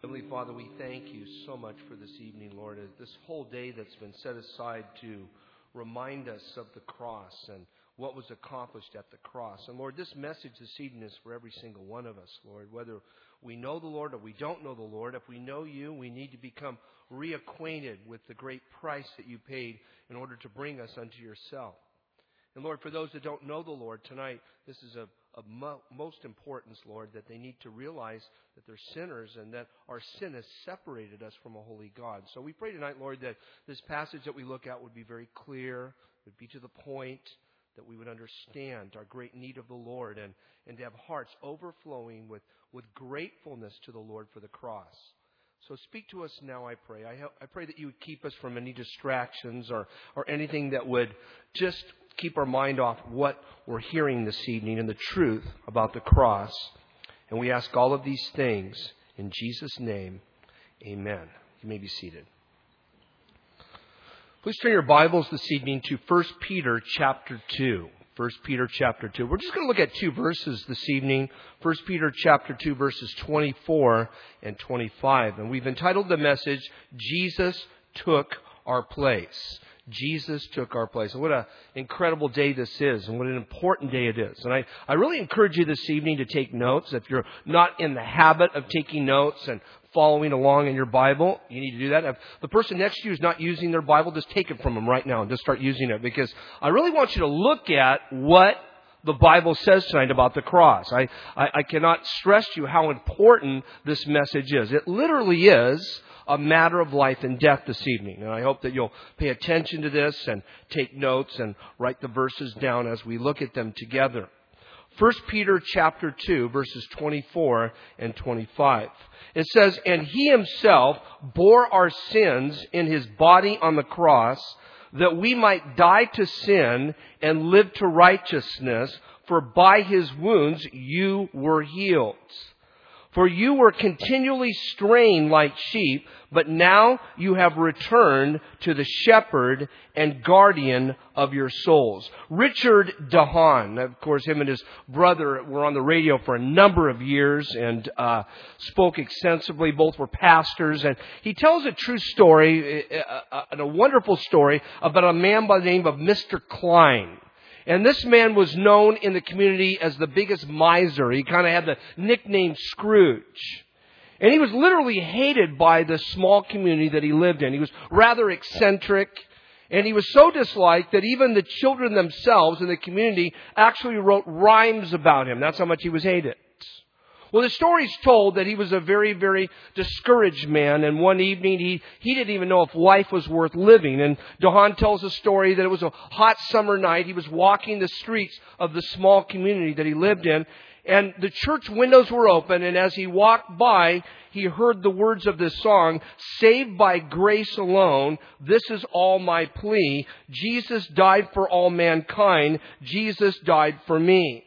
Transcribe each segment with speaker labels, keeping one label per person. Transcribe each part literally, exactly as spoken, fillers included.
Speaker 1: Heavenly Father, we thank you so much for this evening, Lord, as this whole day that's been set aside to remind us of the cross and what was accomplished at the cross. And Lord, this message this evening is for every single one of us, Lord, whether we know the Lord or we don't know the Lord. If we know you, we need to become reacquainted with the great price that you paid in order to bring us unto yourself. And Lord, for those that don't know the Lord tonight, this is of, of mo- most importance, Lord, that they need to realize that they're sinners and that our sin has separated us from a holy God. So we pray tonight, Lord, that this passage that we look at would be very clear, would be to the point, that we would understand our great need of the Lord and, and to have hearts overflowing with, with gratefulness to the Lord for the cross. So speak to us now, I pray. I, I pray that you would keep us from any distractions or, or anything that would just keep our mind off what we're hearing this evening and the truth about the cross. And we ask all of these things in Jesus' name. Amen. You may be seated. Please turn your Bibles this evening to First Peter chapter two. First Peter chapter two. We're just going to look at two verses this evening. First Peter chapter two, verses twenty-four and twenty-five. And we've entitled the message, Jesus Took Our Place. Jesus took our place. And what an incredible day this is, and what an important day it is. And I, I really encourage you this evening to take notes. If you're not in the habit of taking notes and following along in your Bible, you need to do that. If the person next to you is not using their Bible, just take it from them right now and just start using it. Because I really want you to look at what the Bible says tonight about the cross. I, I, I cannot stress to you how important this message is. It literally is a matter of life and death this evening. And I hope that you'll pay attention to this and take notes and write the verses down as we look at them together. First Peter chapter two, verses twenty-four and twenty-five. It says, "And he himself bore our sins in his body on the cross, that we might die to sin and live to righteousness, for by his wounds you were healed. For you were continually straying like sheep, but now you have returned to the shepherd and guardian of your souls." Richard DeHaan, of course, him and his brother were on the radio for a number of years and uh, spoke extensively. Both were pastors. And he tells a true story, a, a, a wonderful story, about a man by the name of Mister Klein. And this man was known in the community as the biggest miser. He kind of had the nickname Scrooge. And he was literally hated by the small community that he lived in. He was rather eccentric. And he was so disliked that even the children themselves in the community actually wrote rhymes about him. That's how much he was hated. Well, the story's told that he was a very, very discouraged man. And one evening, he, he didn't even know if life was worth living. And DeHaan tells a story that it was a hot summer night. He was walking the streets of the small community that he lived in. And the church windows were open. And as he walked by, he heard the words of this song, "Saved by grace alone, this is all my plea. Jesus died for all mankind. Jesus died for me."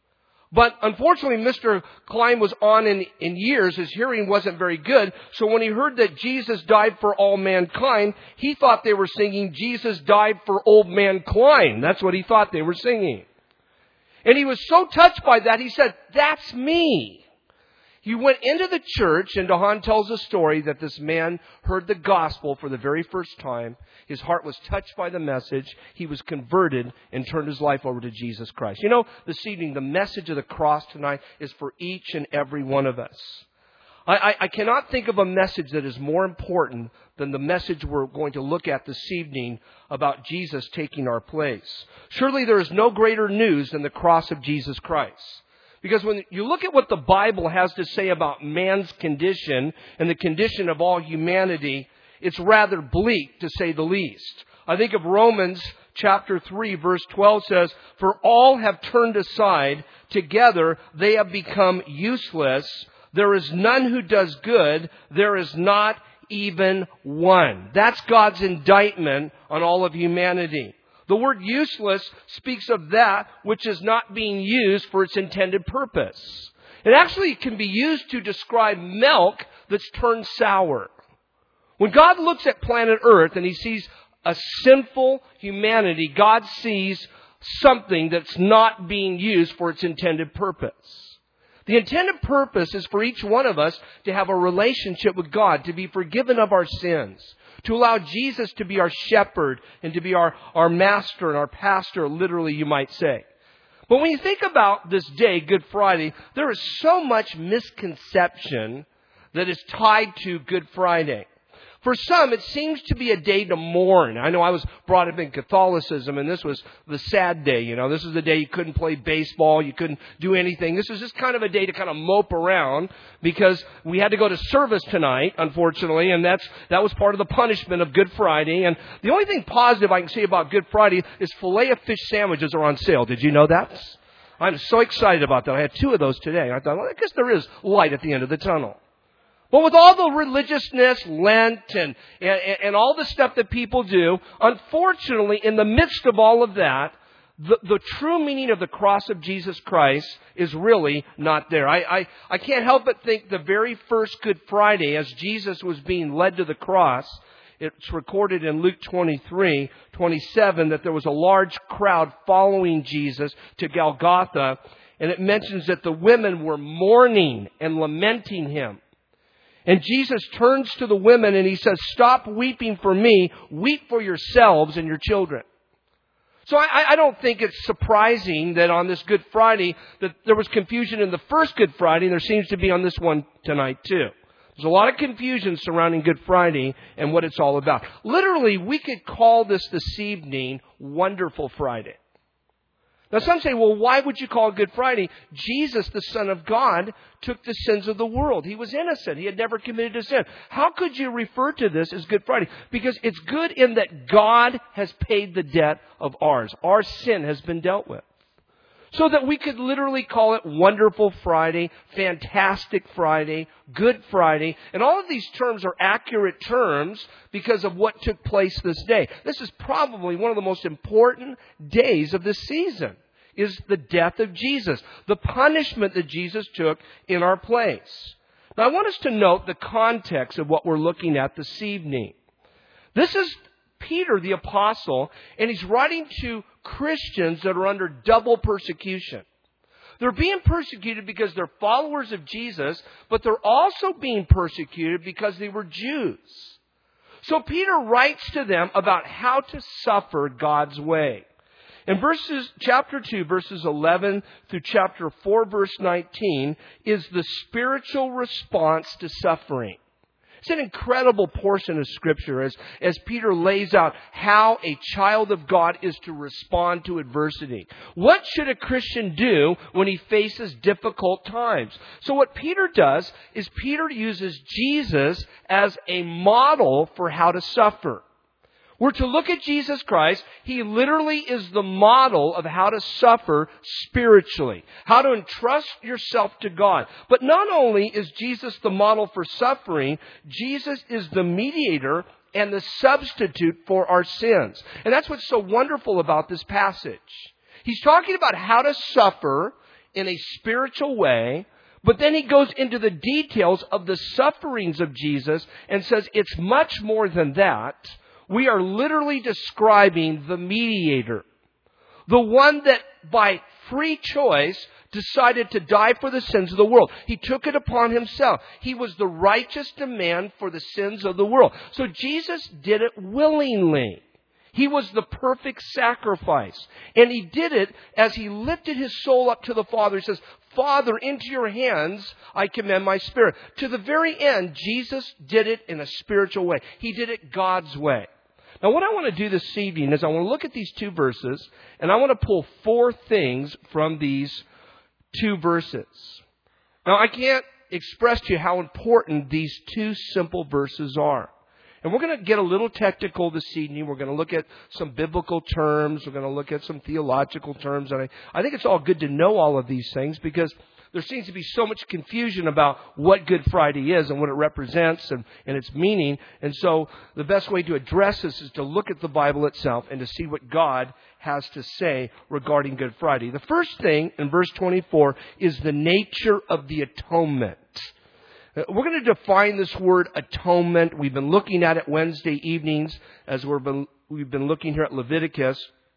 Speaker 1: But unfortunately, Mister Klein was on in, in years. His hearing wasn't very good. So when he heard that Jesus died for all mankind, he thought they were singing, "Jesus died for old man Klein." That's what he thought they were singing. And he was so touched by that, he said, "That's me." He went into the church, and DeHaan tells a story that this man heard the gospel for the very first time. His heart was touched by the message. He was converted and turned his life over to Jesus Christ. You know, this evening, the message of the cross tonight is for each and every one of us. I, I, I cannot think of a message that is more important than the message we're going to look at this evening about Jesus taking our place. Surely there is no greater news than the cross of Jesus Christ. Because when you look at what the Bible has to say about man's condition and the condition of all humanity, it's rather bleak, to say the least. I think of Romans chapter three, verse twelve says, "For all have turned aside. Together they have become useless. There is none who does good. There is not even one." That's God's indictment on all of humanity. The word useless speaks of that which is not being used for its intended purpose. It actually can be used to describe milk that's turned sour. When God looks at planet Earth and He sees a sinful humanity, God sees something that's not being used for its intended purpose. The intended purpose is for each one of us to have a relationship with God, to be forgiven of our sins, to allow Jesus to be our shepherd and to be our, our master and our pastor, literally you might say. But when you think about this day, Good Friday, there is so much misconception that is tied to Good Friday. For some, it seems to be a day to mourn. I know I was brought up in Catholicism, and this was the sad day. You know, this is the day you couldn't play baseball, you couldn't do anything. This was just kind of a day to kind of mope around because we had to go to service tonight, unfortunately, and that's that was part of the punishment of Good Friday. And the only thing positive I can say about Good Friday is filet of fish sandwiches are on sale. Did you know that? I'm so excited about that. I had two of those today. I thought, well, I guess there is light at the end of the tunnel. But with all the religiousness, Lent, and, and, and all the stuff that people do, unfortunately, in the midst of all of that, the, the true meaning of the cross of Jesus Christ is really not there. I, I, I can't help but think the very first Good Friday, as Jesus was being led to the cross, it's recorded in Luke twenty-three, twenty-seven, that there was a large crowd following Jesus to Golgotha, and it mentions that the women were mourning and lamenting Him. And Jesus turns to the women and He says, "Stop weeping for me, weep for yourselves and your children." So I, I don't think it's surprising that on this Good Friday that there was confusion in the first Good Friday, and there seems to be on this one tonight too. There's a lot of confusion surrounding Good Friday and what it's all about. Literally, we could call this this evening Wonderful Friday. Now some say, well, why would you call it Good Friday? Jesus, the Son of God, took the sins of the world. He was innocent. He had never committed a sin. How could you refer to this as Good Friday? Because it's good in that God has paid the debt of ours. Our sin has been dealt with. So that we could literally call it Wonderful Friday, Fantastic Friday, Good Friday. And all of these terms are accurate terms because of what took place this day. This is probably one of the most important days of this season, is the death of Jesus, the punishment that Jesus took in our place. Now I want us to note the context of what we're looking at this evening. This is Peter the Apostle, and he's writing to Christians that are under double persecution. They're being persecuted because they're followers of Jesus, but they're also being persecuted because they were Jews. So Peter writes to them about how to suffer God's way. In verses, chapter two, verses eleven through chapter four, verse nineteen, is the spiritual response to suffering. It's an incredible portion of Scripture as, as Peter lays out how a child of God is to respond to adversity. What should a Christian do when he faces difficult times? So what Peter does is Peter uses Jesus as a model for how to suffer. We're to look at Jesus Christ. He literally is the model of how to suffer spiritually, how to entrust yourself to God. But not only is Jesus the model for suffering, Jesus is the mediator and the substitute for our sins. And that's what's so wonderful about this passage. He's talking about how to suffer in a spiritual way, but then he goes into the details of the sufferings of Jesus and says it's much more than that. We are literally describing the mediator, the one that by free choice decided to die for the sins of the world. He took it upon himself. He was the righteous demand for the sins of the world. So Jesus did it willingly. He was the perfect sacrifice. And he did it as he lifted his soul up to the Father. He says, "Father, into your hands I commend my spirit." To the very end, Jesus did it in a spiritual way. He did it God's way. Now, what I want to do this evening is I want to look at these two verses, and I want to pull four things from these two verses. Now, I can't express to you how important these two simple verses are. And we're going to get a little technical this evening. We're going to look at some biblical terms. We're going to look at some theological terms. And I, I think it's all good to know all of these things because there seems to be so much confusion about what Good Friday is and what it represents and, and its meaning. And so the best way to address this is to look at the Bible itself and to see what God has to say regarding Good Friday. The first thing in verse twenty-four is the nature of the atonement. We're going to define this word atonement. We've been looking at it Wednesday evenings as we've been, we've been looking here at Leviticus.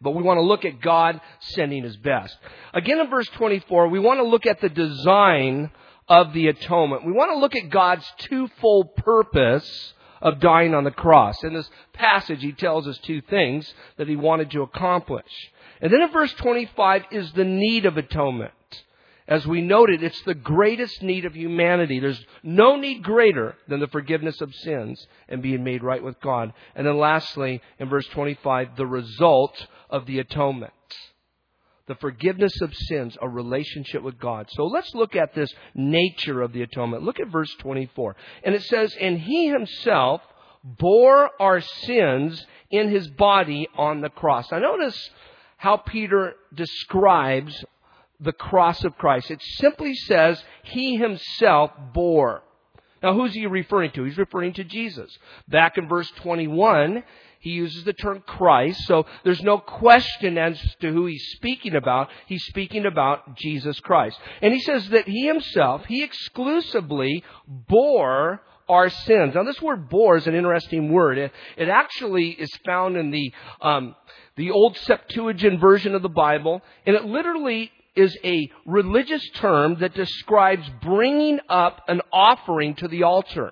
Speaker 1: But we want to look at God sending His best. Again in verse twenty-four, we want to look at the design of the atonement. We want to look at God's twofold purpose of dying on the cross. In this passage, He tells us two things that He wanted to accomplish. And then in verse twenty-five is the need of atonement. As we noted, it's the greatest need of humanity. There's no need greater than the forgiveness of sins and being made right with God. And then lastly, in verse twenty-five, the result of the atonement. The forgiveness of sins, a relationship with God. So let's look at this nature of the atonement. Look at verse twenty-four. And it says, and He Himself bore our sins in His body on the cross. Now notice how Peter describes the cross of Christ. It simply says He Himself bore. Now who's He referring to? He's referring to Jesus. Back in verse twenty-one, He uses the term Christ, so there's no question as to who He's speaking about. He's speaking about Jesus Christ. And He says that He Himself, He exclusively bore our sins. Now this word bore is an interesting word. It, it actually is found in the, um, the old Septuagint version of the Bible, and it literally is a religious term that describes bringing up an offering to the altar.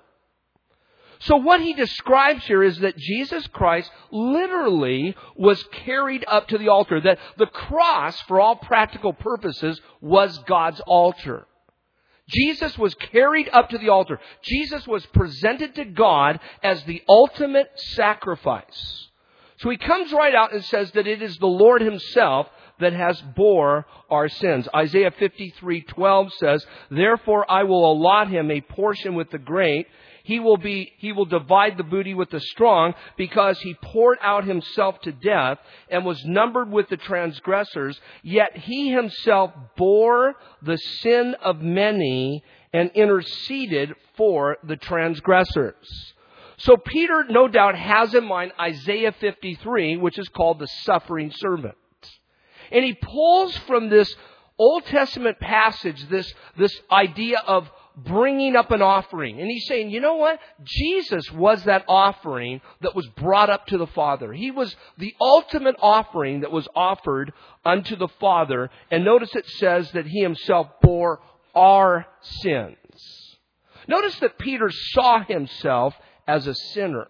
Speaker 1: So what he describes here is that Jesus Christ literally was carried up to the altar. That the cross, for all practical purposes, was God's altar. Jesus was carried up to the altar. Jesus was presented to God as the ultimate sacrifice. So he comes right out and says that it is the Lord Himself that has bore our sins. Isaiah fifty-three twelve says, therefore I will allot Him a portion with the great. He will be, he will divide the booty with the strong, because He poured out Himself to death and was numbered with the transgressors. Yet He Himself bore the sin of many and interceded for the transgressors. So Peter, no doubt, has in mind Isaiah fifty-three, which is called the suffering servant. And he pulls from this Old Testament passage this, this idea of bringing up an offering. And he's saying, you know what? Jesus was that offering that was brought up to the Father. He was the ultimate offering that was offered unto the Father. And notice it says that He Himself bore our sins. Notice that Peter saw himself as a sinner.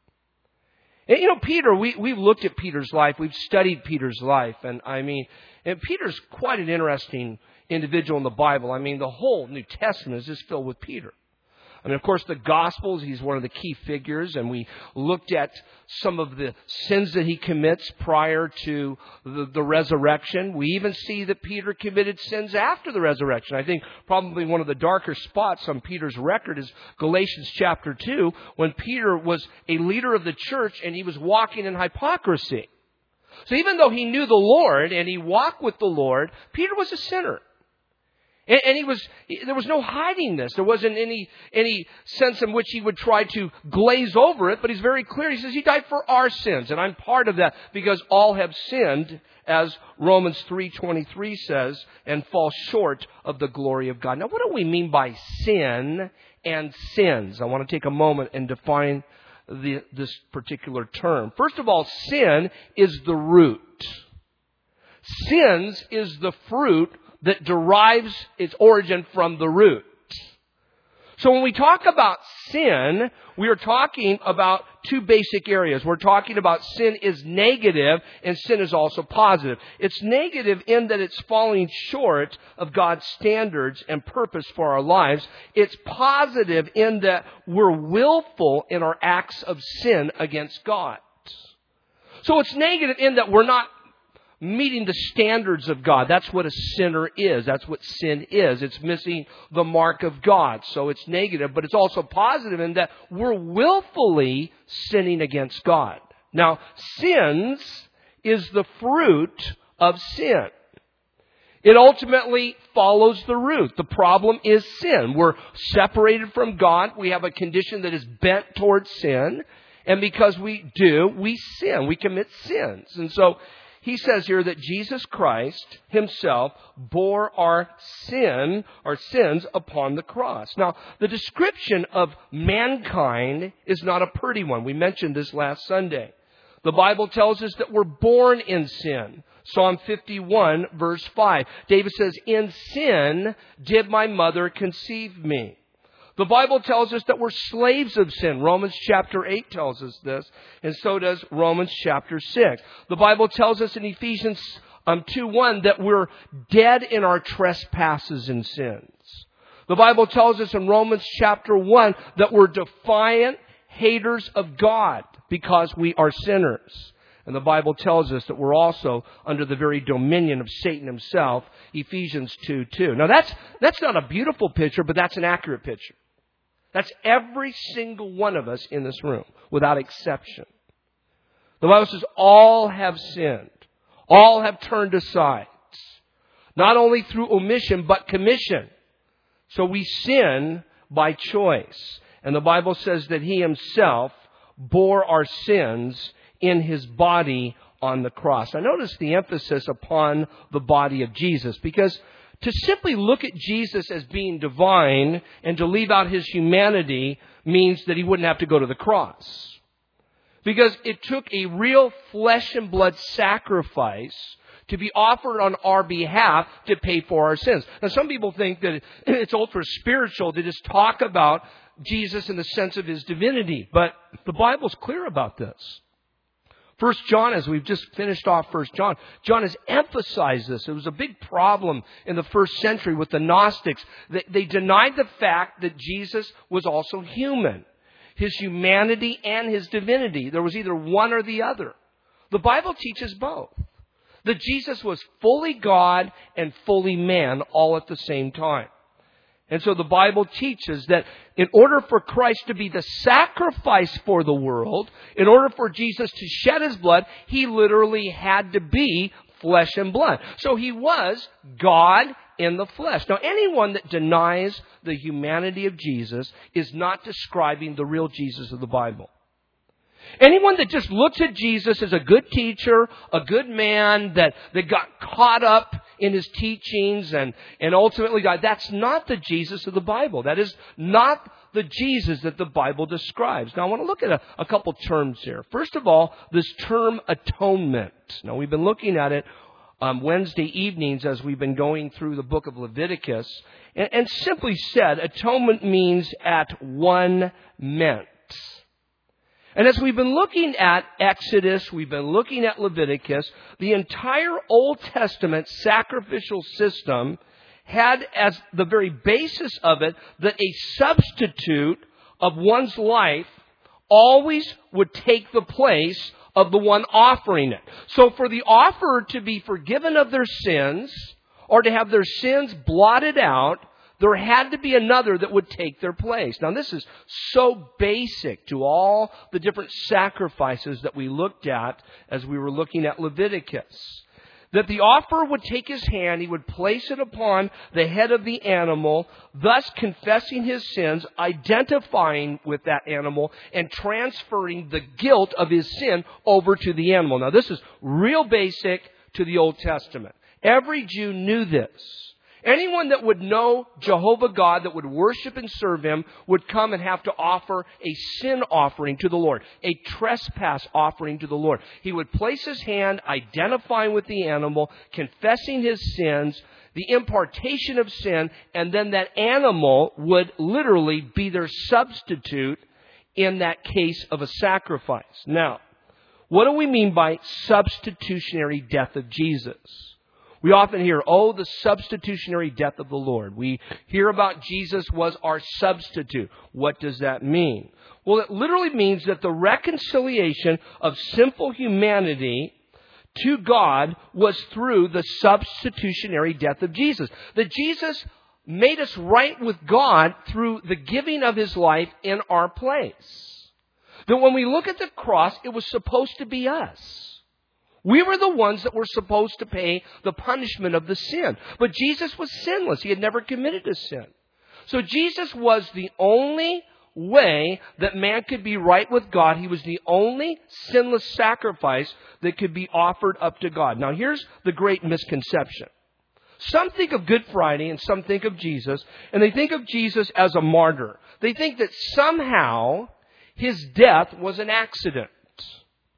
Speaker 1: And you know, Peter, we, we've looked at Peter's life. We've studied Peter's life. And I mean, and Peter's quite an interesting individual in the Bible. I mean, the whole New Testament is just filled with Peter. I mean, of course, the Gospels, he's one of the key figures. And we looked at some of the sins that he commits prior to the, the resurrection. We even see that Peter committed sins after the resurrection. I think probably one of the darker spots on Peter's record is Galatians chapter two, when Peter was a leader of the church and he was walking in hypocrisy. So even though he knew the Lord and he walked with the Lord, Peter was a sinner. And, and he was, there was no hiding this. There wasn't any, any sense in which he would try to glaze over it, but he's very clear. He says He died for our sins, and I'm part of that because all have sinned, as Romans three twenty-three says, and fall short of the glory of God. Now, what do we mean by sin and sins? I want to take a moment and define the, this particular term. First of all, sin is the root. Sins is the fruit that derives its origin from the root. So when we talk about sin, we are talking about two basic areas. We're talking about sin is negative and sin is also positive. It's negative in that it's falling short of God's standards and purpose for our lives. It's positive in that we're willful in our acts of sin against God. So it's negative in that we're not meeting the standards of God. That's what a sinner is. That's what sin is. It's missing the mark of God. So it's negative, but it's also positive in that we're willfully sinning against God. Now, sins is the fruit of sin. It ultimately follows the root. The problem is sin. We're separated from God. We have a condition that is bent towards sin. And because we do, we sin. We commit sins. And so he says here that Jesus Christ Himself bore our sin, our sins upon the cross. Now, the description of mankind is not a pretty one. We mentioned this last Sunday. The Bible tells us that we're born in sin. Psalm fifty-one, verse five. David says, in sin did my mother conceive me. The Bible tells us that we're slaves of sin. Romans chapter eight tells us this, and so does Romans chapter six. The Bible tells us in Ephesians um, two one that we're dead in our trespasses and sins. The Bible tells us in Romans chapter one that we're defiant haters of God because we are sinners. And the Bible tells us that we're also under the very dominion of Satan himself, Ephesians two two. Now that's, that's not a beautiful picture, but that's an accurate picture. That's every single one of us in this room, without exception. The Bible says all have sinned. All have turned aside. Not only through omission, but commission. So we sin by choice. And the Bible says that He Himself bore our sins in His body on the cross. Now notice the emphasis upon the body of Jesus, because to simply look at Jesus as being divine and to leave out His humanity means that He wouldn't have to go to the cross. Because it took a real flesh and blood sacrifice to be offered on our behalf to pay for our sins. Now some people think that it's ultra spiritual to just talk about Jesus in the sense of His divinity, but the Bible's clear about this. First John, as we've just finished off First John, John has emphasized this. It was a big problem in the first century with the Gnostics. They, they denied the fact that Jesus was also human. His humanity and His divinity. There was either one or the other. The Bible teaches both. That Jesus was fully God and fully man all at the same time. And so the Bible teaches that in order for Christ to be the sacrifice for the world, in order for Jesus to shed His blood, He literally had to be flesh and blood. So He was God in the flesh. Now, anyone that denies the humanity of Jesus is not describing the real Jesus of the Bible. Anyone that just looks at Jesus as a good teacher, a good man that, that got caught up in His teachings and, and ultimately died, that's not the Jesus of the Bible. That is not the Jesus that the Bible describes. Now I want to look at a, a couple terms here. First of all, this term atonement. Now we've been looking at it um, Wednesday evenings as we've been going through the book of Leviticus. And, and simply said, atonement means at one meant. And as we've been looking at Exodus, we've been looking at Leviticus, the entire Old Testament sacrificial system had as the very basis of it that a substitute of one's life always would take the place of the one offering it. So for the offerer to be forgiven of their sins or to have their sins blotted out, there had to be another that would take their place. Now this is so basic to all the different sacrifices that we looked at as we were looking at Leviticus. That the offerer would take his hand, he would place it upon the head of the animal, thus confessing his sins, identifying with that animal, and transferring the guilt of his sin over to the animal. Now this is real basic to the Old Testament. Every Jew knew this. Anyone that would know Jehovah God, that would worship and serve Him, would come and have to offer a sin offering to the Lord, a trespass offering to the Lord. He would place his hand, identifying with the animal, confessing his sins, the impartation of sin, and then that animal would literally be their substitute in that case of a sacrifice. Now, what do we mean by substitutionary death of Jesus? We often hear, oh, the substitutionary death of the Lord. We hear about Jesus was our substitute. What does that mean? Well, it literally means that the reconciliation of sinful humanity to God was through the substitutionary death of Jesus. That Jesus made us right with God through the giving of His life in our place. That when we look at the cross, it was supposed to be us. We were the ones that were supposed to pay the punishment of the sin. But Jesus was sinless. He had never committed a sin. So Jesus was the only way that man could be right with God. He was the only sinless sacrifice that could be offered up to God. Now here's the great misconception. Some think of Good Friday and some think of Jesus, and they think of Jesus as a martyr. They think that somehow His death was an accident.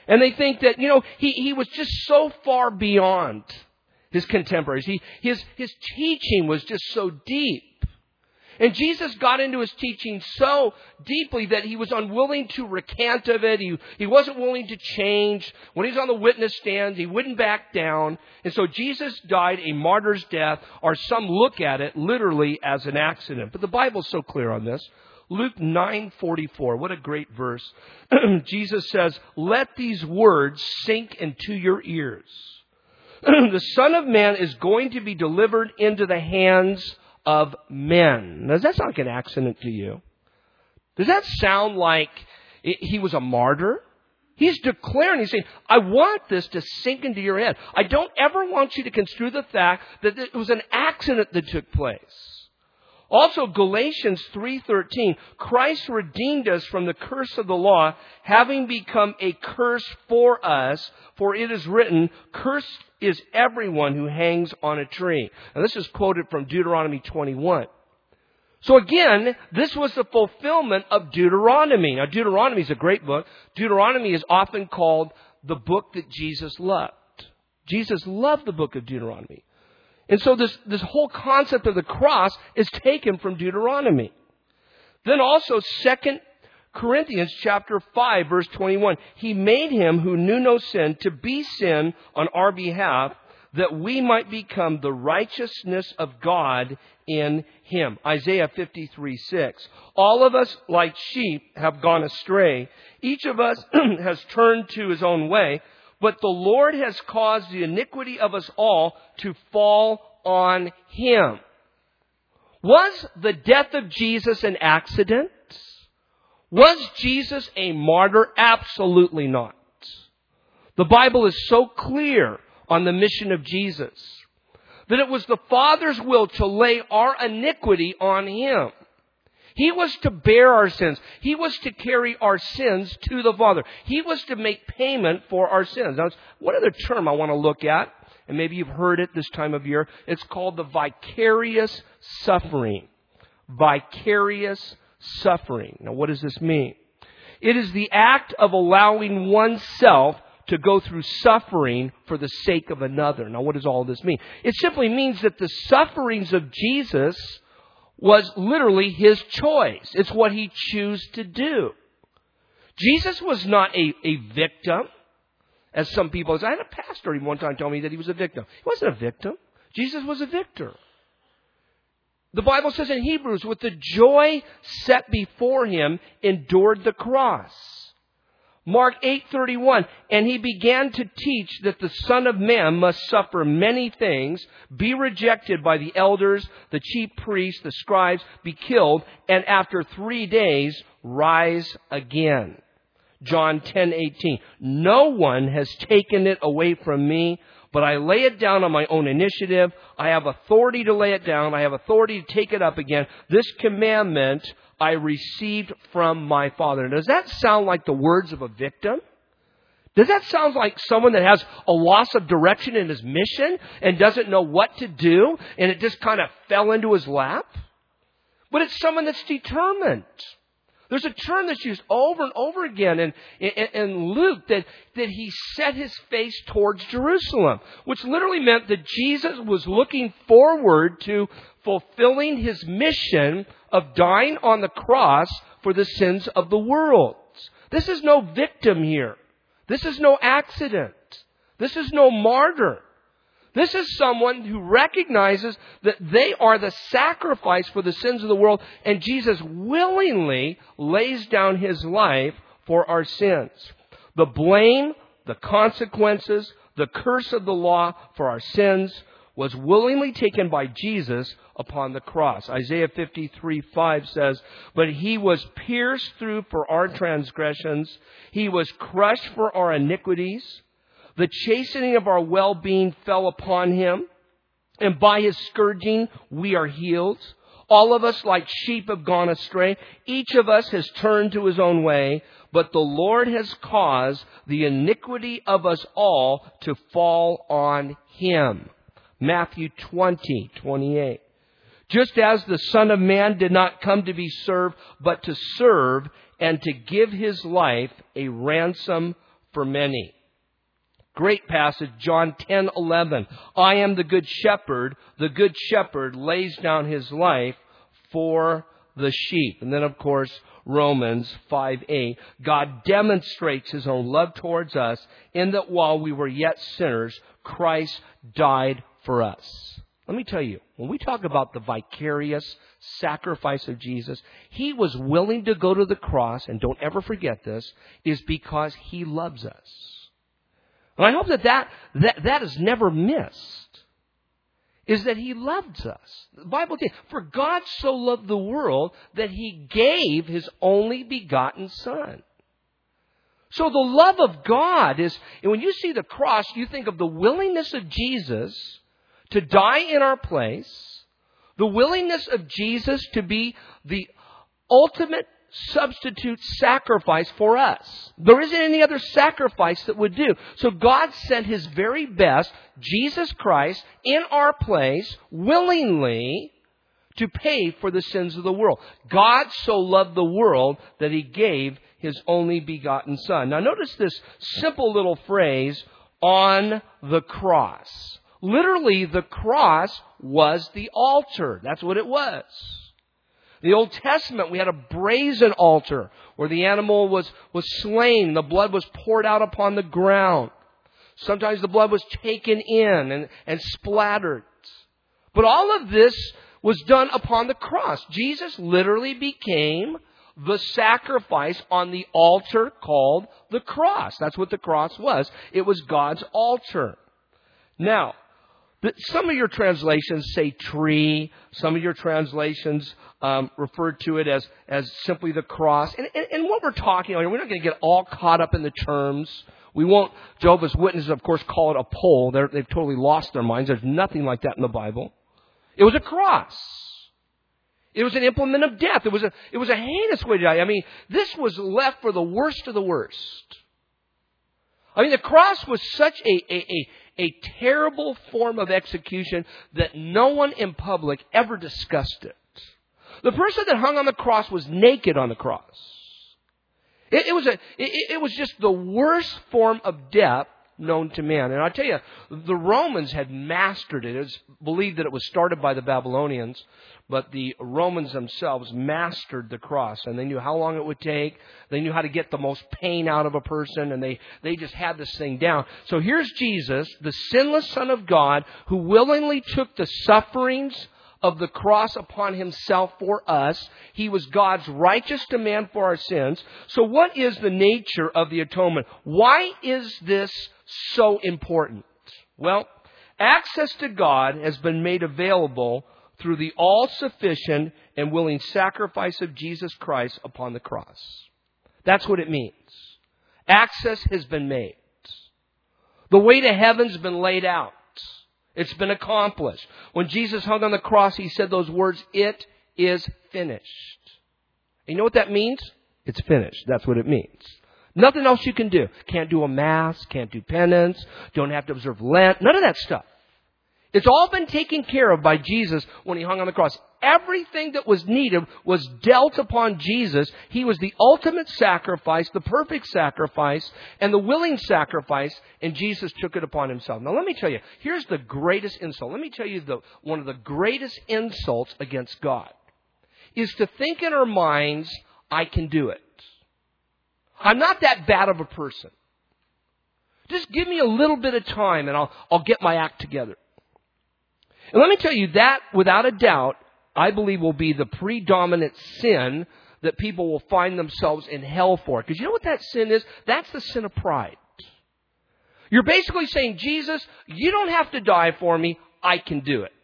Speaker 1: And they think that, you know, he, he was just so far beyond his contemporaries. He, his, his teaching was just so deep. And Jesus got into his teaching so deeply that he was unwilling to recant of it. He, he wasn't willing to change. When he was on the witness stand, he wouldn't back down. And so Jesus died a martyr's death, or some look at it literally as an accident. But the Bible's so clear on this. Luke nine forty-four, what a great verse. Jesus says, "Let these words sink into your ears. The Son of Man is going to be delivered into the hands of men." Does that sound like an accident to you? Does that sound like he was a martyr? He's declaring, he's saying, I want this to sink into your head. I don't ever want you to construe the fact that it was an accident that took place. Also, Galatians three thirteen, Christ redeemed us from the curse of the law, having become a curse for us, for it is written, cursed is everyone who hangs on a tree. And this is quoted from Deuteronomy twenty-one. So again, this was the fulfillment of Deuteronomy. Now, Deuteronomy is a great book. Deuteronomy is often called the book that Jesus loved. Jesus loved the book of Deuteronomy. And so this, this whole concept of the cross is taken from Deuteronomy. Then also Second Corinthians chapter five, verse twenty-one. He made him who knew no sin to be sin on our behalf, that we might become the righteousness of God in him. Isaiah fifty-three six. All of us, like sheep, have gone astray. Each of us has turned to his own way. But the Lord has caused the iniquity of us all to fall on him. Was the death of Jesus an accident? Was Jesus a martyr? Absolutely not. The Bible is so clear on the mission of Jesus that it was the Father's will to lay our iniquity on him. He was to bear our sins. He was to carry our sins to the Father. He was to make payment for our sins. Now, one other term I want to look at, and maybe you've heard it this time of year, it's called the vicarious suffering. Vicarious suffering. Now, what does this mean? It is the act of allowing oneself to go through suffering for the sake of another. Now, what does all this mean? It simply means that the sufferings of Jesus was literally his choice. It's what he chose to do. Jesus was not a, a victim, as some people say. I had a pastor one time tell me that he was a victim. He wasn't a victim. Jesus was a victor. The Bible says in Hebrews, with the joy set before him, endured the cross. Mark eight thirty-one, and he began to teach that the Son of Man must suffer many things, be rejected by the elders, the chief priests, the scribes, be killed, and after three days rise again. John ten eighteen, no one has taken it away from me, but I lay it down on my own initiative. I have authority to lay it down. I have authority to take it up again. This commandment I received from my Father. Does that sound like the words of a victim? Does that sound like someone that has a loss of direction in his mission and doesn't know what to do and it just kind of fell into his lap? But it's someone that's determined. There's a term that's used over and over again in, in, in Luke that, that he set his face towards Jerusalem, which literally meant that Jesus was looking forward to fulfilling his mission of dying on the cross for the sins of the world. This is no victim here. This is no accident. This is no martyr. This is someone who recognizes that they are the sacrifice for the sins of the world, and Jesus willingly lays down his life for our sins. The blame, the consequences, the curse of the law for our sins was willingly taken by Jesus upon the cross. Isaiah fifty-three five says, but he was pierced through for our transgressions. He was crushed for our iniquities. The chastening of our well-being fell upon him, and by his scourging we are healed. All of us like sheep have gone astray. Each of us has turned to his own way, but the Lord has caused the iniquity of us all to fall on him. Matthew twenty twenty-eight. Just as the Son of Man did not come to be served, but to serve and to give his life a ransom for many. Great passage, John ten eleven. I am the good shepherd. The good shepherd lays down his life for the sheep. And then, of course, Romans five eight. God demonstrates his own love towards us in that while we were yet sinners, Christ died for us. Let me tell you, when we talk about the vicarious sacrifice of Jesus, he was willing to go to the cross, and don't ever forget this, is because he loves us. And I hope that that, that that is never missed, is that he loves us. The Bible says, for God so loved the world that he gave his only begotten Son. So the love of God is, and when you see the cross, you think of the willingness of Jesus to die in our place, the willingness of Jesus to be the ultimate substitute sacrifice for us. There isn't any other sacrifice that would do. So God sent his very best, Jesus Christ, in our place, willingly, to pay for the sins of the world. God so loved the world that he gave his only begotten Son. Now notice this simple little phrase, on the cross. Literally, the cross was the altar. That's what it was. The Old Testament, we had a brazen altar where the animal was, was slain. The blood was poured out upon the ground. Sometimes the blood was taken in and, and splattered. But all of this was done upon the cross. Jesus literally became the sacrifice on the altar called the cross. That's what the cross was. It was God's altar. Now, some of your translations say tree. Some of your translations um, refer to it as, as simply the cross. And, and, and what we're talking about, we're not going to get all caught up in the terms. We won't, Jehovah's Witnesses, of course, call it a pole. They're, they've totally lost their minds. There's nothing like that in the Bible. It was a cross. It was an implement of death. It was a, it was a heinous way to die. I mean, this was left for the worst of the worst. I mean, the cross was such a, a, a, a terrible form of execution that no one in public ever discussed it. The person that hung on the cross was naked on the cross. It, it was a, it, it was just the worst form of death known to man. And I tell you, the Romans had mastered it. It was believed that it was started by the Babylonians, but the Romans themselves mastered the cross, and they knew how long it would take. They knew how to get the most pain out of a person, and they, they just had this thing down. So here's Jesus, the sinless Son of God, who willingly took the sufferings of the cross upon himself for us. He was God's righteous demand for our sins. So what is the nature of the atonement? Why is this so important? Well, access to God has been made available through the all-sufficient and willing sacrifice of Jesus Christ upon the cross. That's what it means. Access has been made. The way to heaven's been laid out. It's been accomplished. When Jesus hung on the cross, he said those words, "It is finished." And you know what that means? It's finished. That's what it means. Nothing else you can do. Can't do a mass, can't do penance, don't have to observe Lent, none of that stuff. It's all been taken care of by Jesus when he hung on the cross. Everything that was needed was dealt upon Jesus. He was the ultimate sacrifice, the perfect sacrifice, and the willing sacrifice, and Jesus took it upon himself. Now let me tell you, here's the greatest insult. Let me tell you the, one of the greatest insults against God is to think in our minds, I can do it. I'm not that bad of a person. Just give me a little bit of time and I'll, I'll get my act together. And let me tell you, that, without a doubt, I believe will be the predominant sin that people will find themselves in hell for. Because you know what that sin is? That's the sin of pride. You're basically saying, Jesus, you don't have to die for me. I can do it.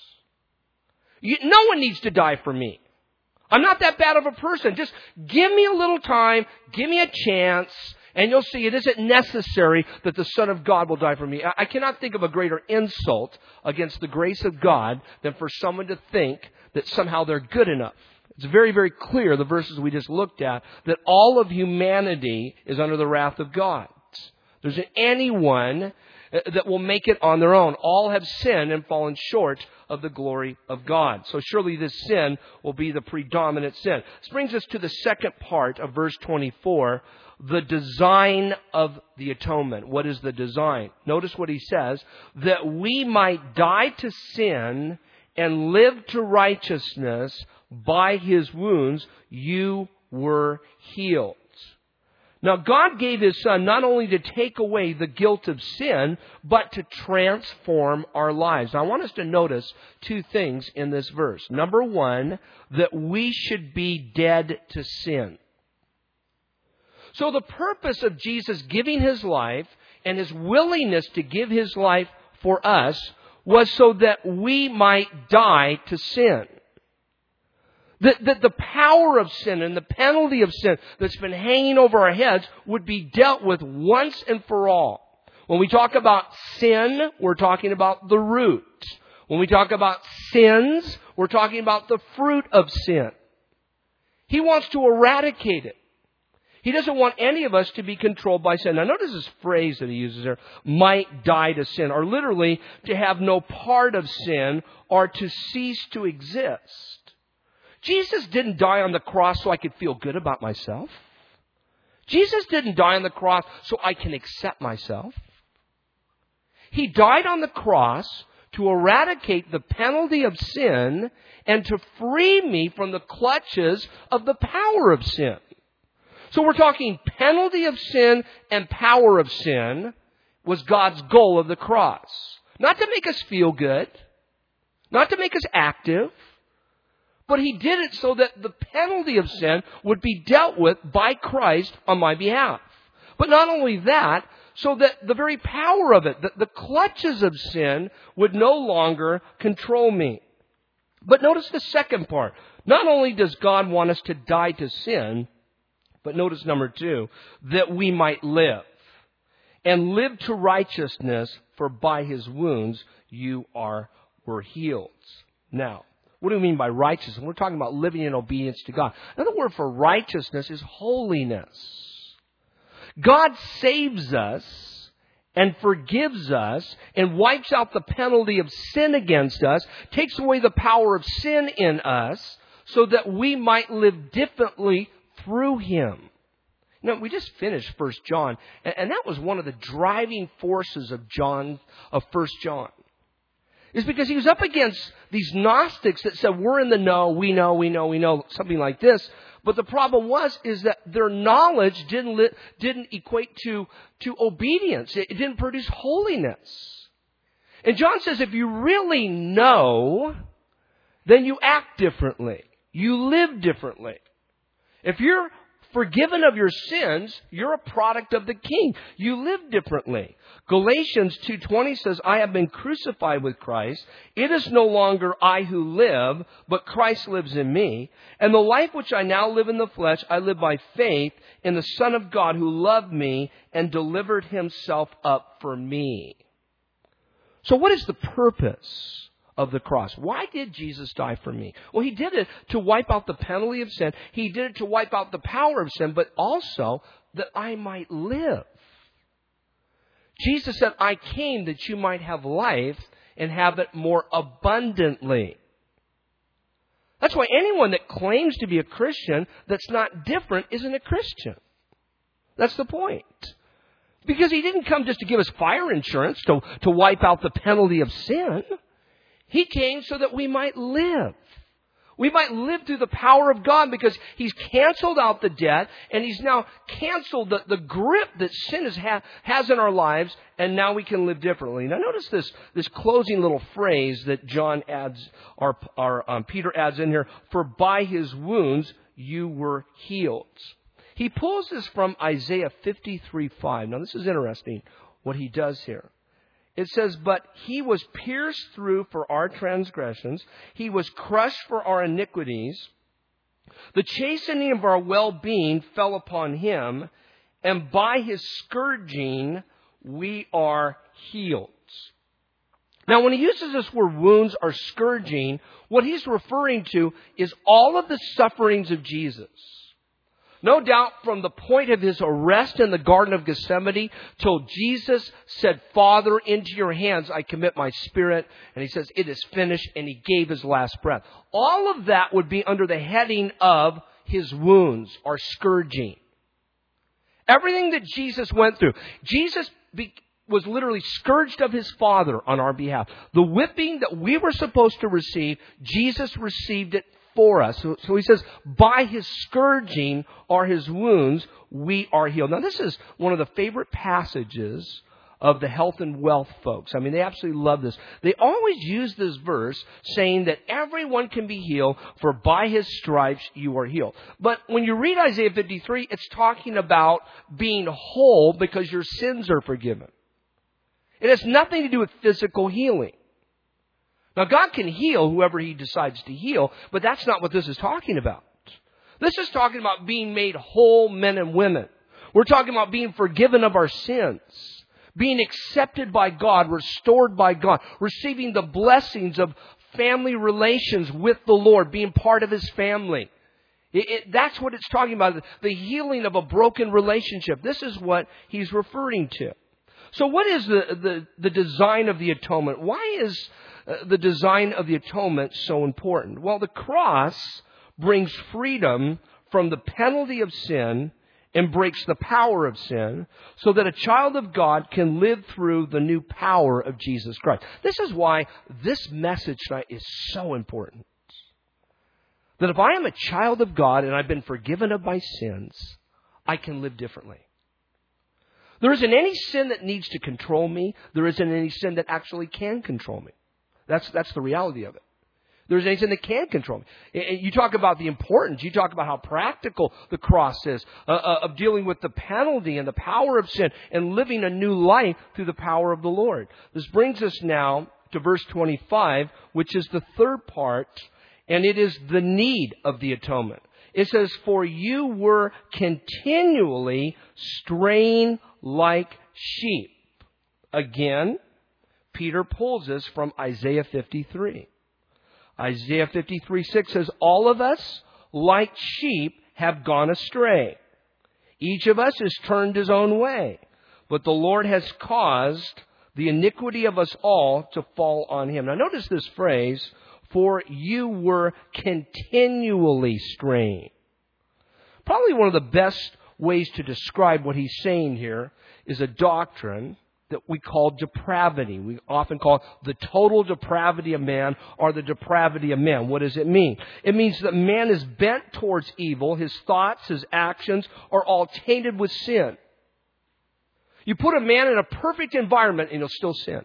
Speaker 1: You, no one needs to die for me. I'm not that bad of a person. Just give me a little time. Give me a chance. And you'll see it isn't necessary that the Son of God will die for me. I cannot think of a greater insult against the grace of God than for someone to think that somehow they're good enough. It's very, very clear, the verses we just looked at, that all of humanity is under the wrath of God. There isn't anyone that will make it on their own. All have sinned and fallen short of the glory of God. So surely this sin will be the predominant sin. This brings us to the second part of verse twenty-four, the design of the atonement. What is the design? Notice what he says, that we might die to sin and live to righteousness. By his wounds you were healed. Now, God gave his Son not only to take away the guilt of sin, but to transform our lives. Now, I want us to notice two things in this verse. Number one, that we should be dead to sin. So the purpose of Jesus giving his life and his willingness to give his life for us was so that we might die to sin. That, that the power of sin and the penalty of sin that's been hanging over our heads would be dealt with once and for all. When we talk about sin, we're talking about the root. When we talk about sins, we're talking about the fruit of sin. He wants to eradicate it. He doesn't want any of us to be controlled by sin. Now notice this phrase that he uses there, might die to sin, or literally to have no part of sin or to cease to exist. Jesus didn't die on the cross so I could feel good about myself. Jesus didn't die on the cross so I can accept myself. He died on the cross to eradicate the penalty of sin and to free me from the clutches of the power of sin. So we're talking penalty of sin and power of sin was God's goal of the cross. Not to make us feel good, not to make us active, but he did it so that the penalty of sin would be dealt with by Christ on my behalf. But not only that, so that the very power of it, the, the clutches of sin, would no longer control me. But notice the second part. Not only does God want us to die to sin, but notice number two, that we might live. And live to righteousness, for by his wounds you are were healed. Now, what do we mean by righteousness? We're talking about living in obedience to God. Another word for righteousness is holiness. God saves us and forgives us and wipes out the penalty of sin against us, takes away the power of sin in us so that we might live differently through him. You know, we just finished First John, and that was one of the driving forces of John, of First John. Is because he was up against these Gnostics that said, we're in the know, we know, we know, we know, something like this. But the problem was, is that their knowledge didn't li- didn't equate to, to obedience. It, it didn't produce holiness. And John says, if you really know, then you act differently. You live differently. If you're forgiven of your sins, you're a product of the King. You live differently. Galatians two twenty says, I have been crucified with Christ. It is no longer I who live, but Christ lives in me. And the life which I now live in the flesh, I live by faith in the Son of God who loved me and delivered himself up for me. So what is the purpose of the cross? Why did Jesus die for me? Well, he did it to wipe out the penalty of sin. He did it to wipe out the power of sin, but also that I might live. Jesus said, I came that you might have life and have it more abundantly. That's why anyone that claims to be a Christian that's not different isn't a Christian. That's the point. Because he didn't come just to give us fire insurance to, to wipe out the penalty of sin. He came so that we might live. We might live through the power of God because he's canceled out the debt and he's now canceled the, the grip that sin has, ha- has in our lives, and now we can live differently. Now notice this, this closing little phrase that John adds, or, or um, Peter adds in here, for by his wounds you were healed. He pulls this from Isaiah fifty-three five. Now this is interesting what he does here. It says, but he was pierced through for our transgressions. He was crushed for our iniquities. The chastening of our well-being fell upon him, and by his scourging we are healed. Now, when he uses this word wounds or scourging, what he's referring to is all of the sufferings of Jesus. No doubt from the point of his arrest in the Garden of Gethsemane till Jesus said, Father, into your hands I commit my spirit. And he says, it is finished. And he gave his last breath. All of that would be under the heading of his wounds or scourging. Everything that Jesus went through. Jesus be, was literally scourged of his Father on our behalf. The whipping that we were supposed to receive, Jesus received it for us. So, so he says, by his scourging or his wounds, we are healed. Now, this is one of the favorite passages of the health and wealth folks. I mean, they absolutely love this. They always use this verse saying that everyone can be healed, for by his stripes you are healed. But when you read Isaiah fifty-three, it's talking about being whole because your sins are forgiven. It has nothing to do with physical healing. Now, God can heal whoever he decides to heal, but that's not what this is talking about. This is talking about being made whole men and women. We're talking about being forgiven of our sins, being accepted by God, restored by God, receiving the blessings of family relations with the Lord, being part of his family. It, it, that's what it's talking about, the healing of a broken relationship. This is what he's referring to. So what is the, the, the design of the atonement? Why is uh, the design of the atonement so important? Well, the cross brings freedom from the penalty of sin and breaks the power of sin so that a child of God can live through the new power of Jesus Christ. This is why this message tonight is so important. That if I am a child of God and I've been forgiven of my sins, I can live differently. There isn't any sin that needs to control me. There isn't any sin that actually can control me. That's, that's the reality of it. There isn't any sin that can control me. You talk about the importance. You talk about how practical the cross is uh, uh, of dealing with the penalty and the power of sin and living a new life through the power of the Lord. This brings us now to verse twenty-five, which is the third part, and it is the need of the atonement. It says, for you were continually straying like sheep. Again, Peter pulls us from Isaiah fifty-three. Isaiah fifty-three six says, all of us, like sheep, have gone astray. Each of us has turned his own way. But the Lord has caused the iniquity of us all to fall on him. Now notice this phrase, for you were continually straying. Probably one of the best ways to describe what he's saying here is a doctrine that we call depravity. We often call it the total depravity of man or the depravity of man. What does it mean? It means that man is bent towards evil. His thoughts, his actions are all tainted with sin. You put a man in a perfect environment and he'll still sin.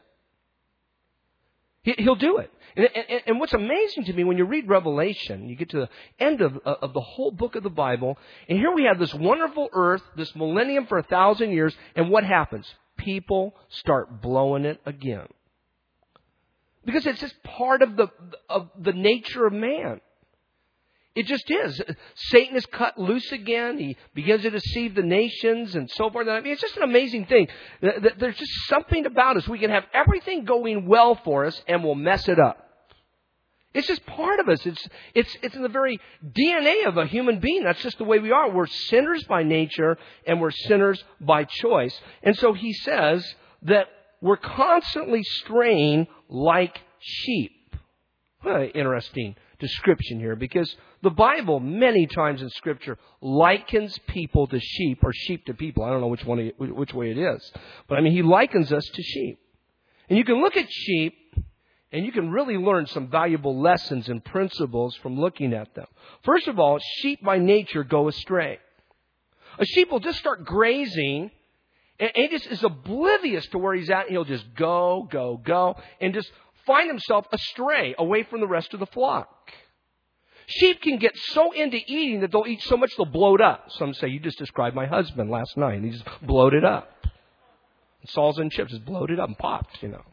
Speaker 1: He, he'll do it. And, and, and what's amazing to me, when you read Revelation, you get to the end of, of the whole book of the Bible, and here we have this wonderful earth, this millennium for a thousand years, and what happens? People start blowing it again. Because it's just part of the, of the nature of man. It just is. Satan is cut loose again. He begins to deceive the nations and so forth. I mean, it's just an amazing thing. There's just something about us. We can have everything going well for us and we'll mess it up. It's just part of us. It's, it's, it's in the very D N A of a human being. That's just the way we are. We're sinners by nature and we're sinners by choice. And so he says that we're constantly straying like sheep. What an interesting description here, because the Bible many times in Scripture likens people to sheep or sheep to people. I don't know which one it, which way it is, but I mean he likens us to sheep. And you can look at sheep and you can really learn some valuable lessons and principles from looking at them. First of all, sheep by nature go astray. A sheep will just start grazing and he just is oblivious to where he's at. He'll just go, go, go, and just find himself astray away from the rest of the flock. Sheep can get so into eating that they'll eat so much they'll bloat up. Some say, you just described my husband last night. And he just bloated up. And Saul's and chips just bloated up and popped, you know.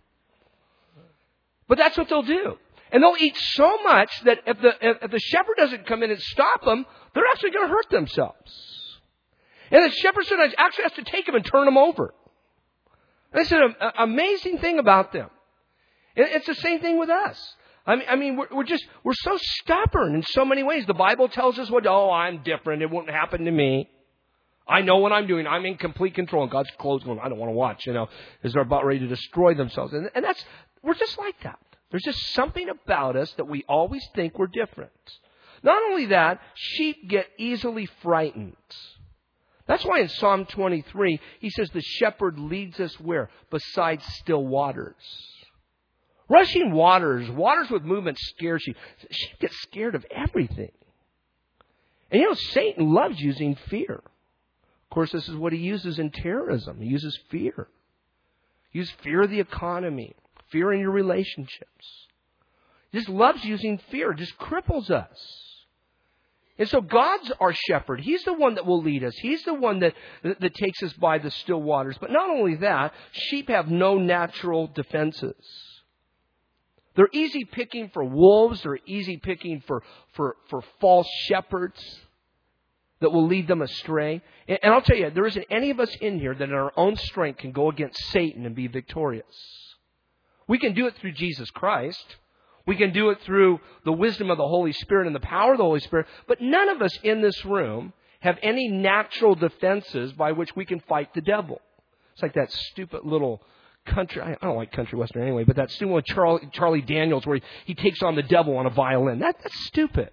Speaker 1: But that's what they'll do. And they'll eat so much that if the, if the shepherd doesn't come in and stop them, they're actually going to hurt themselves. And the shepherd sometimes actually has to take them and turn them over. That's an amazing thing about them. It's the same thing with us. I mean, I mean, we're, we're just, we're so stubborn in so many ways. The Bible tells us what, oh, I'm different. It won't happen to me. I know what I'm doing. I'm in complete control. And God's clothes going, I don't want to watch, you know, as they're about ready to destroy themselves. And, and that's, we're just like that. There's just something about us that we always think we're different. Not only that, sheep get easily frightened. That's why in Psalm twenty-three, he says the shepherd leads us where? Beside still waters. Rushing waters, waters with movement scare sheep. Sheep get scared of everything. And you know, Satan loves using fear. Of course, this is what he uses in terrorism. He uses fear. He uses fear of the economy, fear in your relationships. He just loves using fear. It just cripples us. And so God's our shepherd. He's the one that will lead us. He's the one that, that, that takes us by the still waters. But not only that, sheep have no natural defenses. They're easy picking for wolves. They're easy picking for, for, for false shepherds that will lead them astray. And, and I'll tell you, there isn't any of us in here that in our own strength can go against Satan and be victorious. We can do it through Jesus Christ. We can do it through the wisdom of the Holy Spirit and the power of the Holy Spirit. But none of us in this room have any natural defenses by which we can fight the devil. It's like that stupid little country. I don't like country western anyway, but that stupid one, Charlie, Charlie Daniels, where he, he takes on the devil on a violin. That, that's stupid.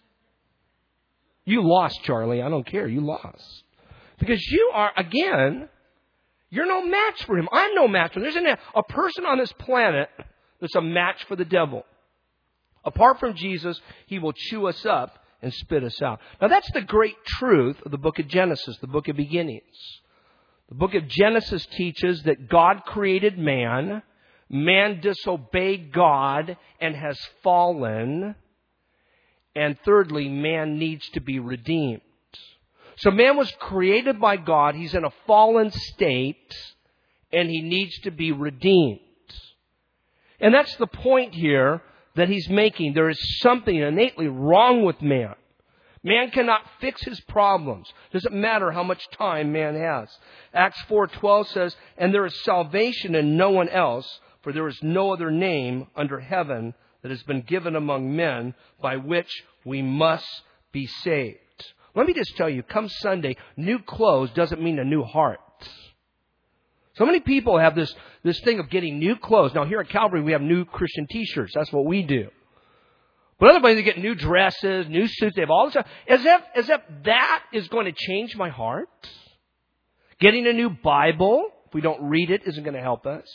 Speaker 1: You lost, Charlie. I don't care. You lost. Because you are, again, you're no match for him. I'm no match for him. There's a, a person on this planet that's a match for the devil. Apart from Jesus, he will chew us up and spit us out. Now, that's the great truth of the book of Genesis, the book of beginnings. The book of Genesis teaches that God created man, man disobeyed God and has fallen, and thirdly, man needs to be redeemed. So man was created by God, he's in a fallen state, and he needs to be redeemed. And that's the point here that he's making. There is something innately wrong with man. Man cannot fix his problems. Doesn't matter how much time man has. Acts four twelve says, and there is salvation in no one else, for there is no other name under heaven that has been given among men by which we must be saved. Let me just tell you, come Sunday, new clothes doesn't mean a new heart. So many people have this, this thing of getting new clothes. Now, here at Calvary, we have new Christian t-shirts. That's what we do. But other places, they get new dresses, new suits. They have all this stuff. As if, as if that is going to change my heart. Getting a new Bible, if we don't read it, isn't going to help us.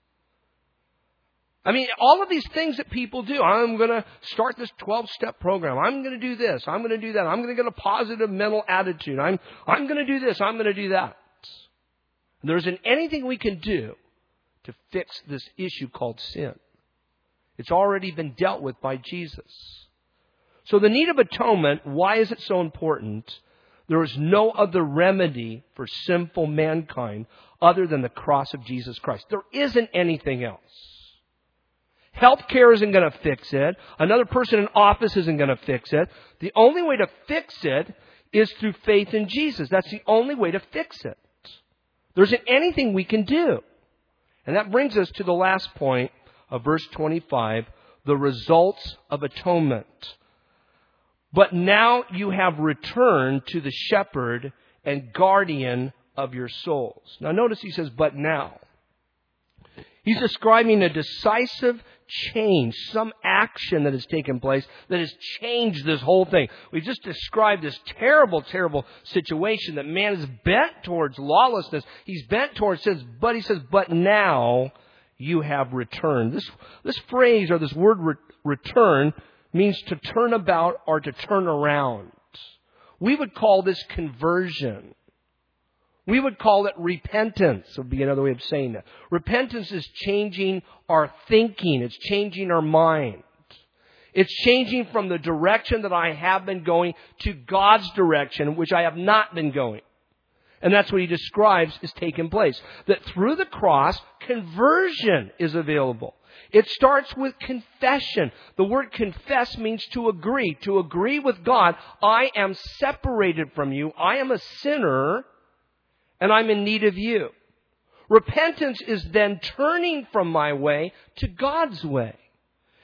Speaker 1: I mean, all of these things that people do. I'm going to start this twelve-step program. I'm going to do this. I'm going to do that. I'm going to get a positive mental attitude. I'm, I'm going to do this. I'm going to do that. There isn't anything we can do to fix this issue called sin. It's already been dealt with by Jesus. So the need of atonement, why is it so important? There is no other remedy for sinful mankind other than the cross of Jesus Christ. There isn't anything else. Healthcare isn't going to fix it. Another person in office isn't going to fix it. The only way to fix it is through faith in Jesus. That's the only way to fix it. There isn't anything we can do. And that brings us to the last point of verse twenty-five, the results of atonement. But now you have returned to the shepherd and guardian of your souls. Now notice he says, but now. He's describing a decisive change, some action that has taken place that has changed this whole thing. We've just described this terrible, terrible situation that man is bent towards lawlessness. He's bent towards sin, but he says, but now you have returned. This, this phrase or this word re- return means to turn about or to turn around. We would call this conversion. We would call it repentance, would be another way of saying that. Repentance is changing our thinking. It's changing our mind. It's changing from the direction that I have been going to God's direction, which I have not been going. And that's what he describes is taking place. That through the cross, conversion is available. It starts with confession. The word confess means to agree. To agree with God, I am separated from you. I am a sinner. And I'm in need of you. Repentance is then turning from my way to God's way.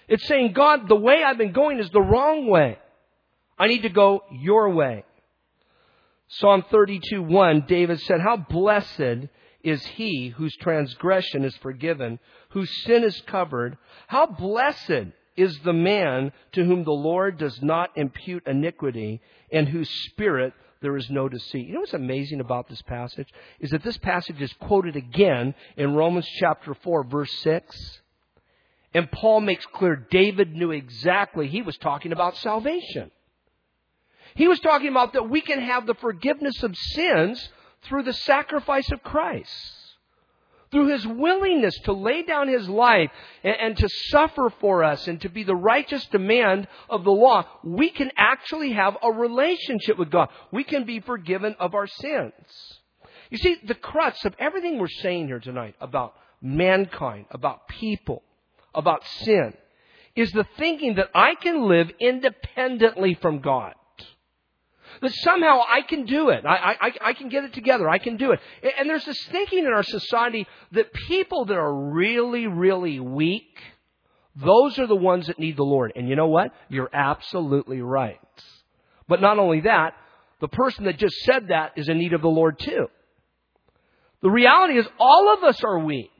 Speaker 1: It's saying, God, the way I've been going is the wrong way. I need to go your way. Psalm thirty-two one, David said, how blessed is he whose transgression is forgiven, whose sin is covered. How blessed is the man to whom the Lord does not impute iniquity, and whose spirit there is no deceit. You know what's amazing about this passage? Is that this passage is quoted again in Romans chapter four, verse six. And Paul makes clear David knew exactly he was talking about salvation. He was talking about that we can have the forgiveness of sins through the sacrifice of Christ. Through His willingness to lay down His life and, and to suffer for us and to be the righteous demand of the law, we can actually have a relationship with God. We can be forgiven of our sins. You see, the crux of everything we're saying here tonight about mankind, about people, about sin, is the thinking that I can live independently from God. That somehow I can do it. I, I, I can get it together. I can do it. And there's this thinking in our society that people that are really, really weak, those are the ones that need the Lord. And you know what? You're absolutely right. But not only that, the person that just said that is in need of the Lord too. The reality is all of us are weak.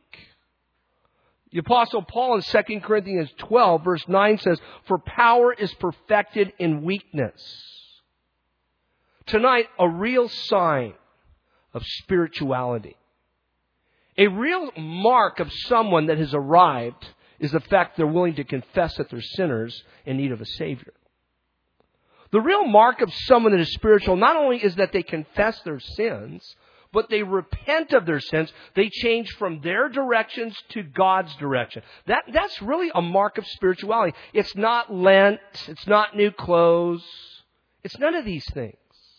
Speaker 1: The Apostle Paul in Second Corinthians twelve, verse nine says, for power is perfected in weakness. Tonight, a real sign of spirituality. A real mark of someone that has arrived is the fact they're willing to confess that they're sinners in need of a Savior. The real mark of someone that is spiritual not only is that they confess their sins, but they repent of their sins. They change from their directions to God's direction. That, that's really a mark of spirituality. It's not Lent. It's not new clothes. It's none of these things.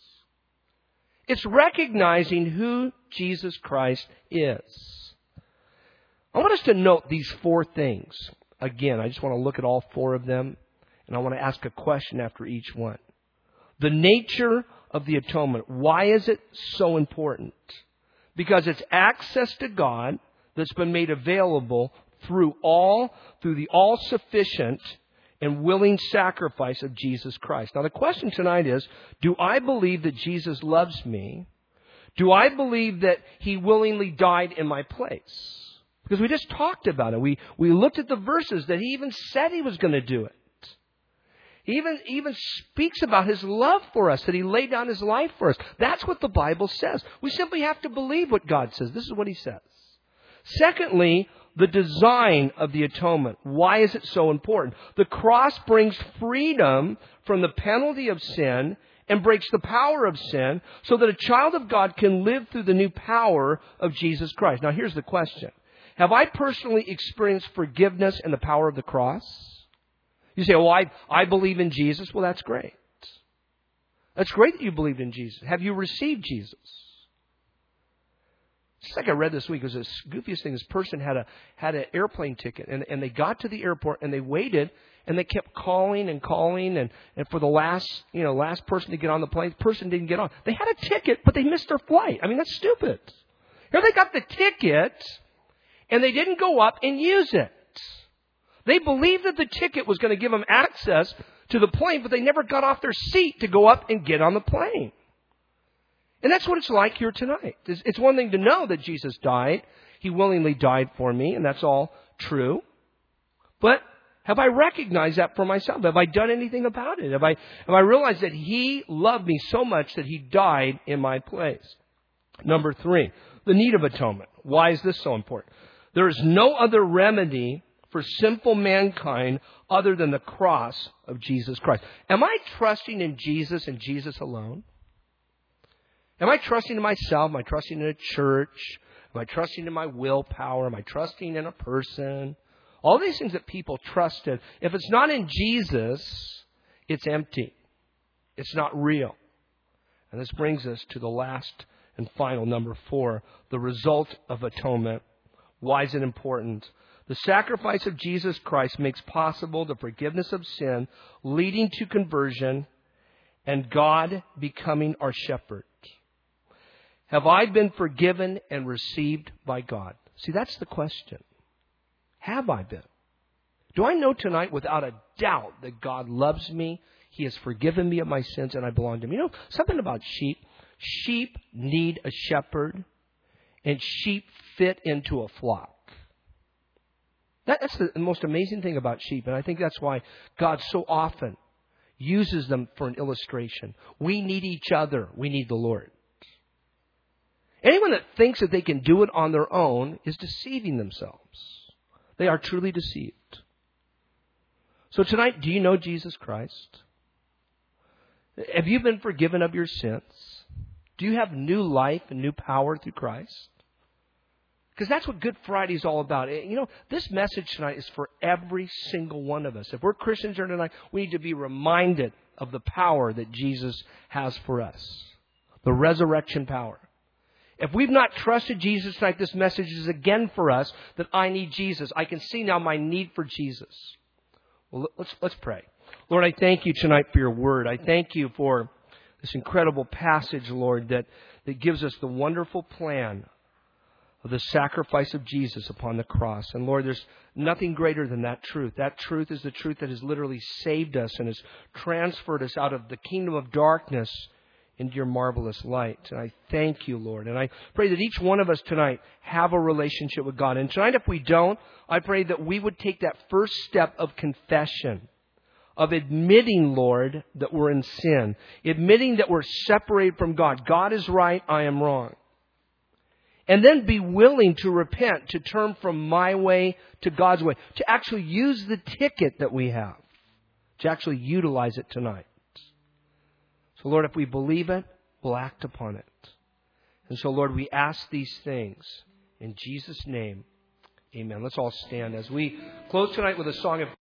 Speaker 1: It's recognizing who Jesus Christ is. I want us to note these four things. Again, I just want to look at all four of them, and I want to ask a question after each one. The nature of the atonement. Why is it so important? Because it's access to God that's been made available through all, through the all-sufficient and willing sacrifice of Jesus Christ. Now the question tonight is, do I believe that Jesus loves me? Do I believe that He willingly died in my place? Because we just talked about it. We, we looked at the verses that He even said He was going to do it. He even, even speaks about His love for us, that He laid down His life for us. That's what the Bible says. We simply have to believe what God says. This is what He says. Secondly, the design of the atonement. Why is it so important? The cross brings freedom from the penalty of sin and breaks the power of sin so that a child of God can live through the new power of Jesus Christ. Now here's the question. Have I personally experienced forgiveness and the power of the cross? You say, well, I, I believe in Jesus. Well, that's great. That's great that you believed in Jesus. Have you received Jesus? Just like I read this week, it was the goofiest thing. This person had a had an airplane ticket, and, and they got to the airport, and they waited, and they kept calling and calling, and, and for the last, you know, last person to get on the plane, the person didn't get on. They had a ticket, but they missed their flight. I mean, that's stupid. Here they got the ticket, and they didn't go up and use it. They believed that the ticket was going to give them access to the plane, but they never got off their seat to go up and get on the plane. And that's what it's like here tonight. It's one thing to know that Jesus died. He willingly died for me, and that's all true. But have I recognized that for myself? Have I done anything about it? Have I, have I realized that He loved me so much that He died in my place? Number three, the need of atonement. Why is this so important? There is no other remedy for sinful mankind other than the cross of Jesus Christ. Am I trusting in Jesus and Jesus alone? Am I trusting in myself? Am I trusting in a church? Am I trusting in my willpower? Am I trusting in a person? All these things that people trust in. If it's not in Jesus, it's empty. It's not real. And this brings us to the last and final, number four, the result of atonement. Why is it important? The sacrifice of Jesus Christ makes possible the forgiveness of sin, leading to conversion, and God becoming our shepherd. Have I been forgiven and received by God? See, that's the question. Have I been? Do I know tonight without a doubt that God loves me? He has forgiven me of my sins and I belong to Him. You know, something about sheep. Sheep need a shepherd and sheep fit into a flock. That, that's the most amazing thing about sheep. And I think that's why God so often uses them for an illustration. We need each other. We need the Lord. Anyone that thinks that they can do it on their own is deceiving themselves. They are truly deceived. So tonight, do you know Jesus Christ? Have you been forgiven of your sins? Do you have new life and new power through Christ? Because that's what Good Friday is all about. You know, this message tonight is for every single one of us. If we're Christians here tonight, we need to be reminded of the power that Jesus has for us. The resurrection power. If we've not trusted Jesus tonight, this message is again for us that I need Jesus. I can see now my need for Jesus. Well, let's, let's pray. Lord, I thank you tonight for your word. I thank you for this incredible passage, Lord, that, that gives us the wonderful plan of the sacrifice of Jesus upon the cross. And Lord, there's nothing greater than that truth. That truth is the truth that has literally saved us and has transferred us out of the kingdom of darkness into your marvelous light. And I thank you, Lord. And I pray that each one of us tonight have a relationship with God. And tonight, if we don't, I pray that we would take that first step of confession, of admitting, Lord, that we're in sin, admitting that we're separated from God. God is right, I am wrong. And then be willing to repent, to turn from my way to God's way, to actually use the ticket that we have, to actually utilize it tonight. So, Lord, if we believe it, we'll act upon it. And so, Lord, we ask these things in Jesus' name. Amen. Let's all stand as we close tonight with a song of